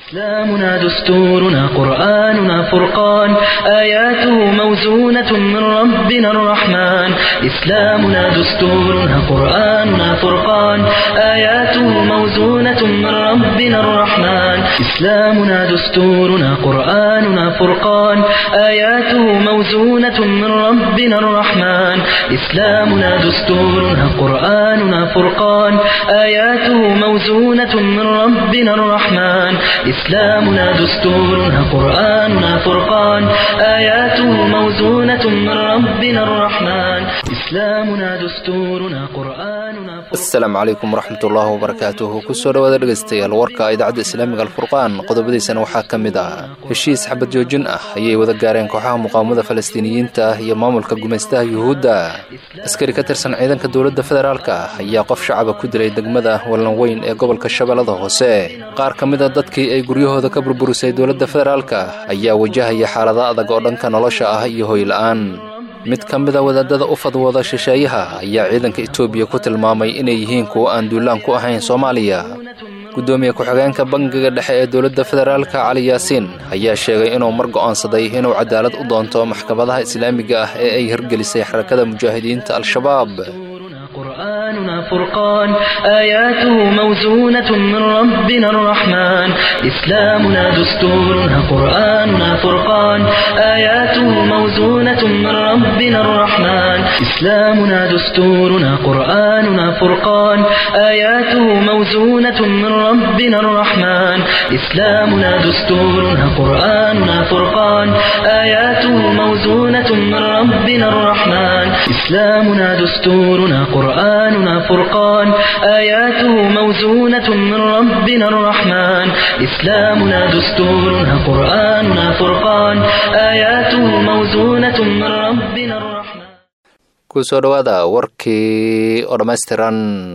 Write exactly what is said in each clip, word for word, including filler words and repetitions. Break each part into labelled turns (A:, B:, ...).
A: إسلامنا دستورنا قرآننا فرقان آياته موزونة من ربنا الرحمن إسلامنا دستورنا قرآننا فرقان آياته موزونة من ربنا الرحمن إسلامنا دستورنا قرآننا فرقان آياته موزونة من ربنا الرحمن إسلامنا دستورنا قرآننا فرقان آياته موزونة من ربنا الرحمن إسلامنا دستورنا قرآننا فرقان آياته موزونة من ربنا الرحمن إسلامنا دستورنا قرآننا فرقان.
B: السلام عليكم ورحمة الله وبركاته. kusoo dhawaada dhegeystayaal warka idaacadda Islaamiga Al-Furqaan qodobadiisana waxaa ka mid ah heshiis xabad joojin ah ayay wada gaareen kooxaha muqaawamada Falastiiniyiinta iyo maamulka gumaystaha Yuhuudda. askari ka tirsan ciidanka dowladda federaalka ayaa qof shacab ku dilay degmada Wallanweyn ee gobolka Shabeellada Hoose. qaar ka mid ah dadkii ay guryahooda ka burburisay dowladda federaalka ayaa wajahaya xaalado adag oo dhanka nolosha ah iyo hoy la'aan. mid ka mid ah wadaadada u fadwooda shisheeyaha ayaa ciidanka Itoobiya ku tilmaamay inay yihiin kuwo aan duulaan ku ahayn Soomaaliya. gudoomiye ku-xigeenka bangiga dhexe ee dowladda federaalka Cali Yaasiin ayaa sheegay inuu mar go'aansaday inuu cadaalad u doonto maxkamadaha islaamiga ah ee ay hirgelisay xarakada mujaahidiinta Al-Shabaab.
A: قرآننا فرقان آياته موزونة من ربنا الرحمن إسلامنا دستورنا قرآننا فرقان آياته موزونة من ربنا الرحمن إسلامنا دستورنا قرآننا فرقان آياته موزونة من ربنا الرحمن إسلامنا دستورنا قرآننا فرقان آياته موزونة من ربنا الرحمن إسلامنا دستورنا قرآننا فرقان آياته موزونة من ربنا الرحمن إسلامنا دستورنا قرآننا فرقان آياته موزونة من ربنا الرحمن.
B: kusoo dhawaada warkii oo dhammaystiran.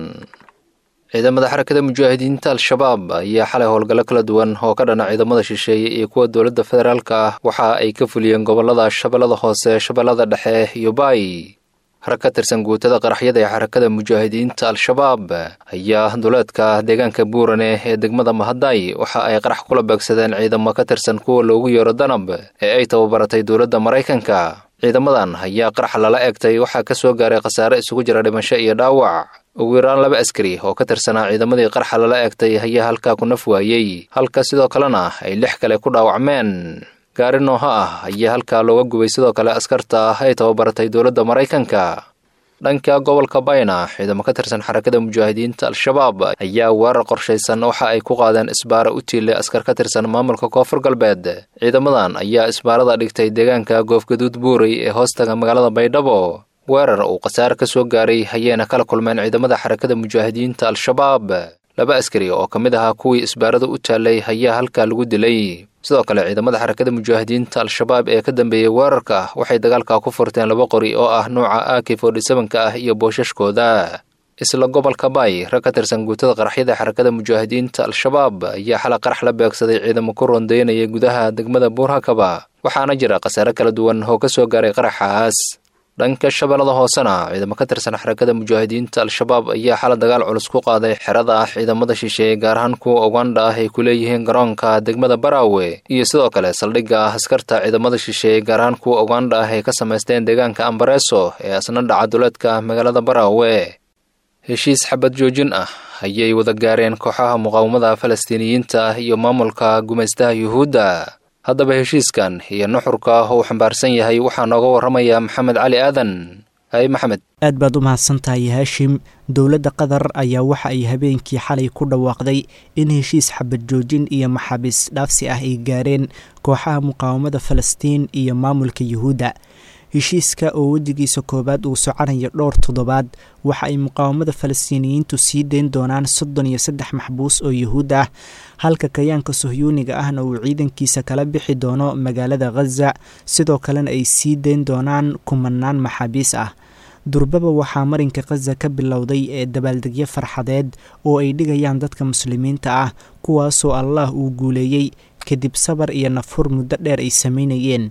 B: ciidamada xarakada mujaahidiinta Al-Shabaab ayaa xalay howlgallo kala duwan oo ka dhana ciidamada shisheeye iyo kuwa dowladda federaalka ah waxa ay ka fuliyeen gobolada Shabeellada Hoose, Shabeellada Dhexe iyo Baay. rag ka tirsan guutada qaraxyada ee xarakada mujaahidiinta Al-Shabaab ayaa duleedka deegaanka Buurane ee degmada Mahaday waxa ay qarax kula beegsadeen ciidamo ka tirsan kuwa loogu yeero Danab ee ay tababaratay dowladda Mareykanka. ciidamadan ayaa qarax lala eegtay waxa ka soo gaaray khasaare isugu jira dhimasho iyo dhaawac. ugu yaraan laba askari oo ka tirsanaa ciidamadii qaraxa lala eegtay ayaa halkaa ku naf waayey, halka sidoo kalena ay lix kale ku dhaawacmeen. gaari nooha ah ayaa halkaa looga gubay sidoo kale askarta ay tababaratay dowladda Mareykanka. dhanka gobolka Bayna ciidamo ka tirsan xarakada mujaahidiinta Al-Shabaab ayaa weerar qorshaysan waxa ay ku qaadeen isbaaro u tiilay askar ka tirsan maamulka Koonfur Galbeed. ciidamadan ayaa isbaarada dhigtay deegaanka Goofgaduud Buuray ee hoostaga magaalada Baydhabo. weerar uu khasaare ka soo gaaray hay'ana kala kulmeen ciidamada xarakada mujaahidiinta Al-Shabaab. laba askari oo ka mid ah kuwii isbaarada u taalay ayaa halkaa lagu dilay. sidoo kale ciidamada xarakada mujaahidiinta Al-Shabaab ee ka dambeeyay weerarka waxay dagaalka ku furteen laba qori oo ah nooca A K forty seven ka ah iyo boosashkooda. isla gobolka Baay rag ka tirsan guutada qaraxyada xarakada mujaahidiinta Al-Shabaab ayaa xalay qarax la beegsaday ciidamo ku rondeynaya gudaha degmada Buurhakaba, waxaana jira khasaare kala duwan oo ka soo gaaray qaraxaas. dhanka Shabeellada Hoosena ciidamo ka tirsan xarakada mujaahidiinta Al-Shabaab ayaa xalay dagaal culus ku qaaday xerada ah ciidamada shisheeye gaar ahaan kuwa Uganda ah ay ku leeyihiin garoonka degmada Barawe iyo sidoo kale saldhigga askarta ciidamada shisheeye gaar ahaan kuwa Uganda ah ay ka sameysteen deegaanka Ambareso ee asna dhaca duleedka magaalada Barawe. heshiis xabad joojin ah ayay wada gaareen kooxaha muqaawamada Falastiiniyiinta iyo maamulka gumaystaha Yuhuudda. haddaba heshiiskan iyo nuxurka uu xambaarsan yahay waxaa nooga warramaya Maxamed Cali Aadan. hay Maxamed.
C: aad baad u mahadsantahay Haashim. dowladda Qatar ayaa waxa ay habeenkii xalay ku dhawaaqday in heshiis xabad joojin iyo maxaabiis dhaafsi ah ay gaareen kooxaha muqaawamada Falastiin iyo maamulka Yuhuudda. heshiiska oo wejigiisa koobaad uu soconayo dhowr toddobaad waxa ay muqaawamada Falastiiniyiintu sii deyn doonaan soddon iyo saddex maxbuus oo Yuhuud ah, halka kayaanka Suhyuuniga ahna uu ciidankiisa kala bixi doono magaalada Gaza, sidoo kalena ay sii deyn doonaan kumanaan maxaabiis ah. durbaba waxaa marinka Gaza ka bilowday ee dabaaldegyo farxadeed oo ay dhigayaan dadka muslimiinta ah, kuwaasoo Allah uu guuleeyey kadib sabar iyo nafur muddo dheer ay sameynayeen.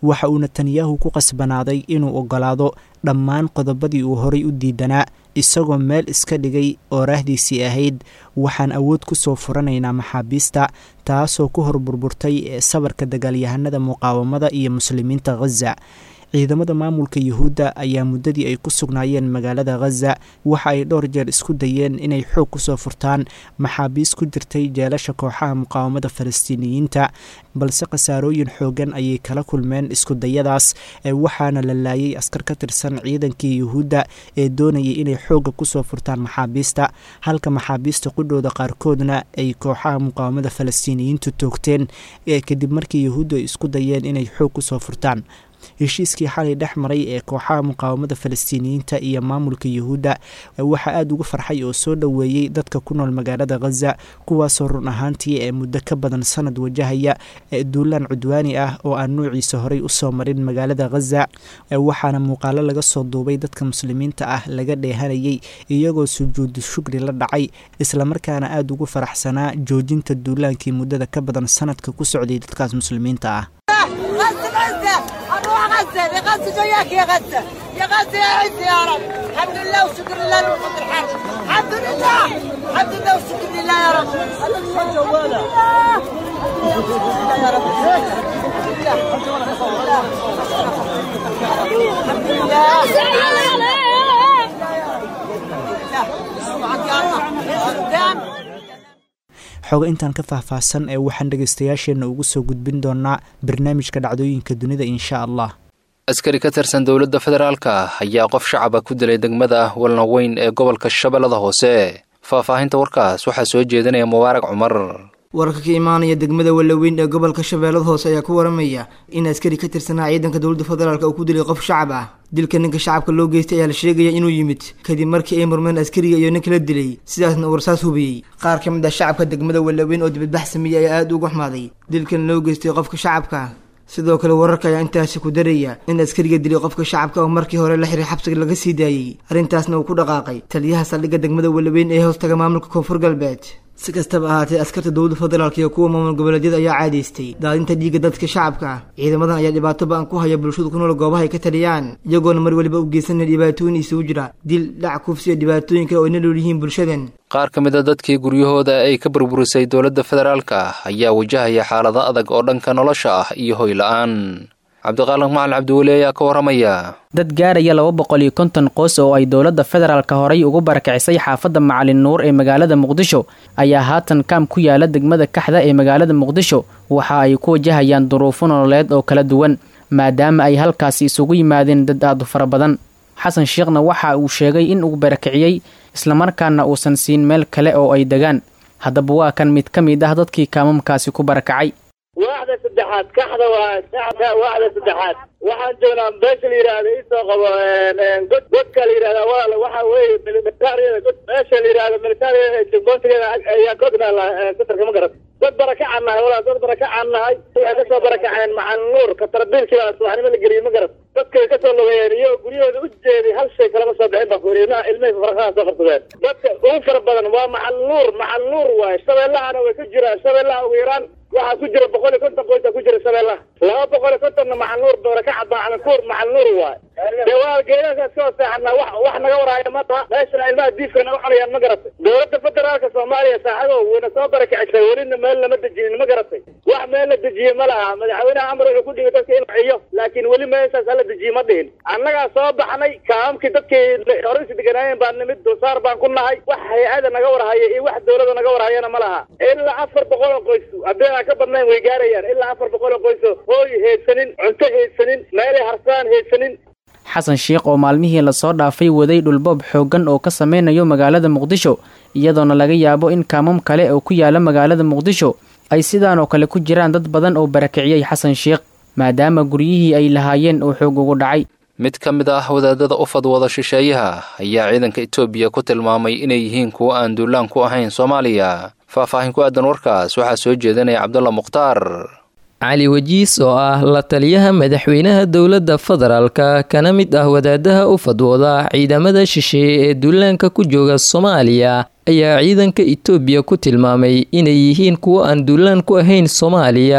C: waxa uu netanyahu ku qasbanaaday inuu ogolaado dhammaan qodobadii uu horay u diidanaa isagoo meel iska dhigay oo raahdiisii ahayd waxaan awood ku soo furanaynaa maxaabiista taasoo ku hor burburtay ee sabarka dagaalyahanada muqaawamada iyo muslimiinta ghaza ciidamada maamulka yuhuudda ayaa muddadii ay ku sugnaayeen magaalada ghaza waxa ay dhowr jeer isku dayeen inay xoog kusoo furtaan maxaabiis ku jirtay jeelasha kooxaha muqaawamada falastiiniyiinta balse khasaarooyin xoogan ayay kala kulmeen isku dayadaas waxaana la laayay askar ka tirsan ciidankii yuhuudda ee doonayay inay xoogga kusoo furtaan maxaabiista halka maxaabiista qudhooda qaarkoodna ay kooxaha muqaawamada falastiiniyiintu toogteen kadib markii yuhuuddu ay isku dayeen inay xoog kusoo furtaan heshiiskii xalay dhex maray ee kooxaha muqaawamada falastiiniyiinta iyo maamulka yuhuudda waxaa aada ugu farxay oo soo dhoweeyey dadka ku nool magaalada ghaza kuwaasoo run ahaantii ee muddo ka badan sanad wajahaya duulaan cudwaani ah oo aan nuuciisa horay usoo marin magaalada ghaza waxaana muuqaalo laga soo duubay dadka muslimiinta ah laga dheehanayay iyagoo sujuudu shukri la dhacay islamarkaana aada ugu faraxsanaa joojinta duulaankii muddada ka badan sanadka ku socday dadkaas muslimiinta ah
D: غزة لغزة جاياك يا غزة يا غزة يا عز يا رب الحمد لله وشكر لله لوقت الحرب الحمد لله الحمد لله وشكر لله يا رب الحمد لله يا رب الحمد لله
C: xogo intaan ka faahfaahsan ee waxaan dhegaystayaasheenna ugu soo gudbin doonaa barnaamijka dhacdooyinka dunida insha allah
B: askari ka tirsan dowladda federaalka ayaa qof shacaba ku dilay degmada walnaweyn ee gobolka shabeellada hoose faahfaahinta warkaas waxaa soo jeedinaya mubaarag cumar
E: wararka ka imaanaya degmada walaweyn ee gobolka shabeellada hoose ayaa ku waramaya in askari ka tirsanaa ciidanka dowladda federaalka uu ku dilay qof shacab ah dilka ninka shacabka loo geystay ayaa la sheegaya inuu yimid kadib markii ay murmeen askariga iyo ninka la dilay sidaasna uu rasaas hubiyey qaar ka mid ah shacabka degmada walaweyn oo dibadbax sameeyey ayaa aada uga xumaaday dilkan loo geystay qofka shacabka sidoo kale wararka ayaa intaasi ku daraya in askariga dilay qofka shacabka oo markii hore la xiray xabsiga laga sii daayey arrintaasna uu ku dhaqaaqay taliyaha saldhigga degmada walaweyn ee hoostaga maamulka koonfur galbeed si kastaba ahaatee askarta dowladda federaalka iyo kuwa maamul goboleedyada ayaa caadaystay daadinta dhiigga dadka shacabka ciidamadan ayaa dhibaato ba-an ku haya bulshadu ku nool goobaha ay ka taliyaan iyagoona mar waliba u geysanaya dhibaatooyin isugu jira dil dhac kufsi iyo dhibaatooyin kale oo ina lool yihiin bulshadan
B: qaar ka mid a dadkii guryahooda ay ka burburisay dowladda federaalka ayaa wajahaya xaalado adag oo dhanka nolosha ah iyo hoy la-aan cabdiqaalan macalin cabdiweli ayaa ka waramaya
F: dad gaaraya laba boqol iyo konton qoys oo ay dowladda federaalka horay ugu barakicisay xaafadda macalin nuur ee magaalada muqdisho ayaa haatan kaam ku yaala degmada kaxda ee magaalada muqdisho waxa ay ku wajahayaan duruufo nololeed oo kala duwan maadaama ay halkaasi isugu yimaadeen dad aad u fara badan xasan sheekhna waxa uu sheegay in uu barakiciyey islamarkaana uusan siin meel kale oo ay degaan haddaba waa kan mid ka mid ah dadkii kaamamkaasi ku barakacay
G: واحدة سدحات كحدة وساعتها واحدة سدحات waxaan joognaa beesha la yiraahdo isoo qabo god godka la yiraahdo walaal waxa weeye militaariga god beesha la yiraahdo militaariga jogboontigeeda ayaa kognaa satarka ma garat dad baraka canahay walaal dad baraka canahay waxay kasoo barakaceen macan nuur ka tarbiilkiiba subaxnimo la geliyay ma garat dadkay kasoo lugeeyeen iyo guryahooda u jeeday hal shay kalama soo bixin baa kuuriyana ilmihii faraqaha soo qarsadeen dadka ugu fara badan waa macal nuur macal nuur waaye shabeellahana way ka jiraan shabeellaha ugu yaraan waxaa ku jira boqol iyo konton qoysa ku jira shabeellaha laba boqol iyo kontonna macal nuur baraka macankuur macal nuur waaye dee waa geedahaas ka hoseexanaa wax wax naga waraayo mata meeshana ilmaha diifka naga cunayaan ma garatay dowladda federaalka soomaaliya saaxibo wayna soo barakicisay welina meel lama dejinin ma garatay wax meel la dejiye ma laha madaxweynaha amar wuxuu ku dhigay dadka in ciyo laakiin weli meeshaas hala dejiye ma dhihin annagaa soo baxnay kaamkii dadkii horeysi deganaayeen baan nimid dulsaar baan ku nahay wax hay-ada naga warhaya iyo wax dowlada naga warhayana ma laha ilaa afar boqol oo qoys haddii aan ka badnayn way gaarayaan ilaa afar boqol oo qoys hooy heedsanin cunto heedsanin meelay harsaan heedsanin
F: xasan sheekh oo maalmihii lasoo dhaafay waday dhulboob xooggan oo ka sameynayo magaalada muqdisho iyadoona laga yaabo in kaamam kale oo ku yaala magaalada muqdisho ay sidaan oo kale ku jiraan dad badan oo barakiciyey xasan sheekh maadaama guryihii ay lahaayeen uu xoog ugu dhacay
B: mid ka mid ah wadaadada u fadwada shisheeyaha ayaa ciidanka etoobiya ku tilmaamay inay yihiin kuwo aan duulaan ku ahayn soomaaliya faahfaahin ku aadan warkaas waxaa soo jeedinaya cabdulla mukhtaar
H: cali wajiis oo ah la taliyaha madaxweynaha dowladda federaalka kana mid ah wadaadaha u fadwooda ciidamada shisheeye ee duulaanka ku jooga soomaaliya ayaa ciidanka etoobiya ku tilmaamay inay yihiin kuwo aan duulaan ku ahayn soomaaliya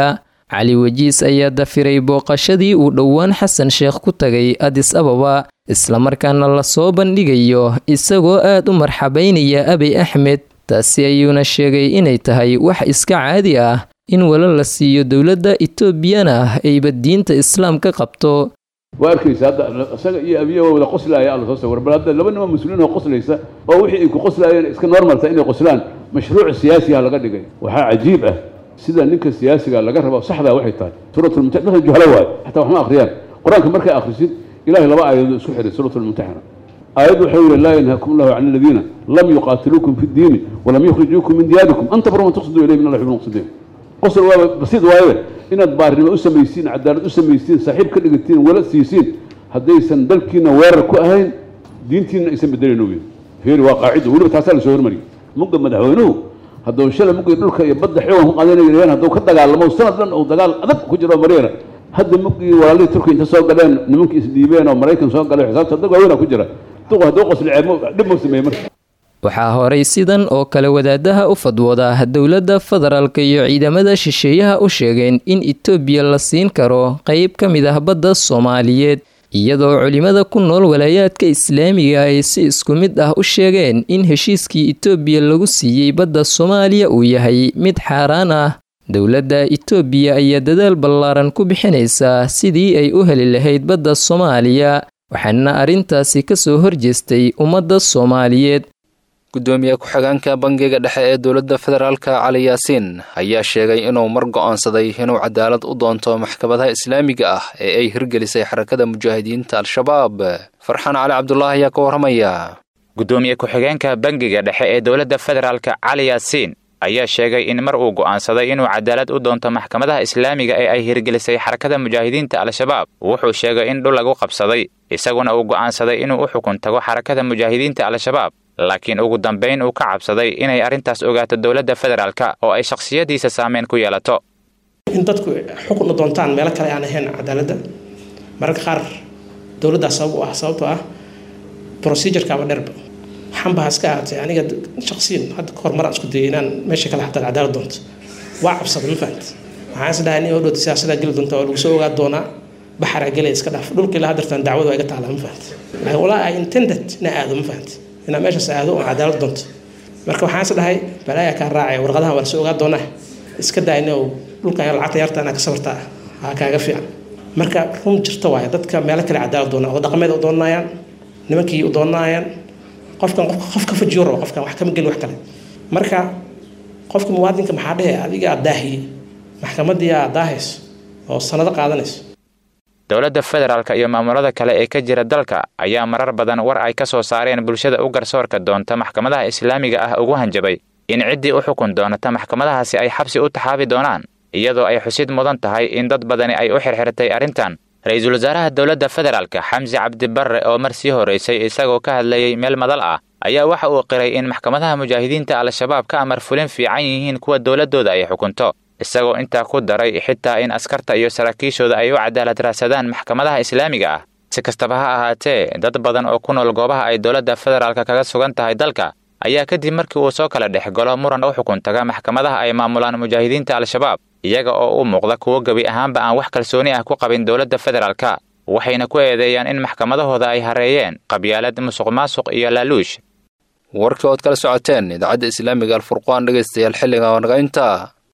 H: cali wajiis ayaa dafiray booqashadii uu dhowaan xasan sheekh ku tagay adis ababa islamarkaana lasoo bandhigayo isagoo aad u marxabaynaya abiy axmed taasi ayuuna sheegay inay tahay wax iska caadi ah in wala la siiyo dowladda etoobiyana ayba diinta islaamka qabto
I: waa arkaysa hadda isaga iyo abiya waa wada qoslaaya alla soo sawir bal hadda laba nimo mas'uuliin oo qoslaysa oo wixii ay ku qoslayeen iska normalta inay qoslaan mashruuc siyaasi ah laga dhigay waxa cajiib ah sida ninka siyaasiga laga rabo saxda waxay tahay suuratul mumtahana juhala waay hatta wax ma akhriyaan quraanka markay akhrisid ilaahay laba aayadood isku xiray suuratul mumtahana aayad waxay yiri laa yanhaakum Allahu 'an alladhina lam yuqatilukum fi ad-din wa lam yukhrijukum min diyarikum an tabarru man tuqsidu ilayhim min Allah yuqsidun qosol waa basiid waaye inaad baarnimo u sameeysiin cadaalad u sameeysiin saaxiib ka dhigatiin wala siisiin haddaysan dalkiina weerar ku ahayn diintiina aysan bedelayno weyn heer waa qaacido waliba taas la soo hormariyo mugga madaxweynuhu hadduu shalay mugga dhulka iyo badda xeewan ku qaadanayeen hadduu ka dagaalamo sanad dhan oo dagaal adag ku jiro mareera hadda muggi walaalay turkiga inta soo galeen nimankii isdiibeen oo Mareykan soo galay xisaabta dad weyn ku jira duq hadduu qosl ceebo dib mu sameeyay markaa
H: waxaa horay sidan oo kale wadaadaha u fadwooda dowladda federaalka iyo ciidamada shisheeyaha u sheegeen in Itoobiya la siin karo qayb ka mid ah badda Soomaaliyeed iyadoo culimada ku nool walaayaadka Islaamiga ay si isku mid ah u sheegeen in heshiiskii Itoobiya lagu siiyay badda Soomaaliya uu yahay mid xaaraan ah dowladda Itoobiya ayaa dadaal ballaaran ku bixinaysa sidii ay u heli lahayd badda Soomaaliya waxaana arrintaasi ka soo horjeestay ummadda Soomaaliyeed
B: gudoomiye ku-xigeenka bangiga dhexe ee dowladda federaalka Cali Yaasiin ayaa sheegay inuu mar go'aansaday inuu cadaalad u doonto maxkamadaha islaamiga ah ee ay hirgelisay xarakada mujaahidiinta al-shabaab farxaan cali cabdullaahi ayaa ka warramaya
J: gudoomiye ku-xigeenka bangiga dhexe ee dowladda federaalka Cali Yaasiin ayaa sheegay in mar uu go'aansaday inuu cadaalad u doonto maxkamadaha islaamiga ee ay hirgelisay xarakada mujaahidiinta al-shabaab wuxuu sheegay in dhul lagu qabsaday isaguna uu go'aansaday inuu u xukun tago xarakada mujaahidiinta al-shabaab laakiin ugu dambeyn uu ka cabsaday inay arrintaas ogaato dowladda federaalka oo ay shakhsiyadiisa saameyn ku yeelato
K: in dadku xukun u doontaan meelo kale aan ahayn cadaaladda mararka qaar dowladda sabab u ah sababtoo ah procedure-ka ama dherba xamba haska ahaatay aniga shakhsiyan hadda ka hor mar aan isku dayay inaan meesha kale xataa cadaalad doonto waa cabsaday ma fahamti waxaan is dhahay nin oo dhowta siyaasadda geli doonta oo lagu soo ogaa doonaa baxara gelay iska dhaaf dhulka ilaa haddartan dacwadu waa iga taalaa ma fahamti laakiin walaa I intended inaa aado ma fahamti inaa meeshaas aado oo cadaalad doonto marka waxaan is dhahay balaaya kaa raacay warqadaha waa la soo ogaa doonaa iska daayna oo dhulka lacagta yarta anaa ka sabartaa haa kaaga fiican marka run jirta waaye dadka meelo kale cadaalad doonaa oo dhaqameed u doonayaan nimankii u doonayaan qofkan qof ka fajiyo rabo qofkan wax kama gelin wax kale marka qofka muwaadinka maxaa dhahay adiga adaahiye maxkamadii aad daahayso oo sanado qaadanayso
J: dowladda federaalka iyo maamulada kale ee ka jira dalka ayaa marar badan war ay ka soo saareen bulshada u garsoorka doonta maxkamadaha islaamiga ah ugu hanjabay in ciddii u xukun doonata maxkamadahaasi ay xabsi u taxaabi doonaan iyadoo ay xusid mudan tahay in dad badani ay u xirxirtay arrintan ra-iisul wasaaraha dowladda federaalka xamsi cabdi barre oo mar sii horeysay isagoo ka hadlayay meel madal ah ayaa waxa uu qiray in maxkamadaha mujaahidiinta al-shabaab ka amar fulin fiican yihiin kuwa dowladooda ay xukunto isagoo intaa ku daray xitaa in askarta iyo saraakiishooda ay u cadaalad raadsadaan maxkamadaha islaamiga ah si kastaba ha ahaatee dad badan oo ku nool goobaha ay dowladda federaalka kaga sugan tahay dalka ayaa kadib markii uu soo kala dhex galo muran u xukun taga maxkamadaha ay maamulaan mujaahidiinta al-shabaab iyaga oo u muuqda kuwo gebi ahaanba aan wax kalsooni ah ku qabin dowladda federaalka waxayna ku eedeeyaan in maxkamadahooda ay hareeyeen qabyaalad musuqmaasuq iyo laaluush
B: warkii ood kala socoteen idaacadda islaamiga alfurqaan dhegaystayaal xilliga oo naga intaa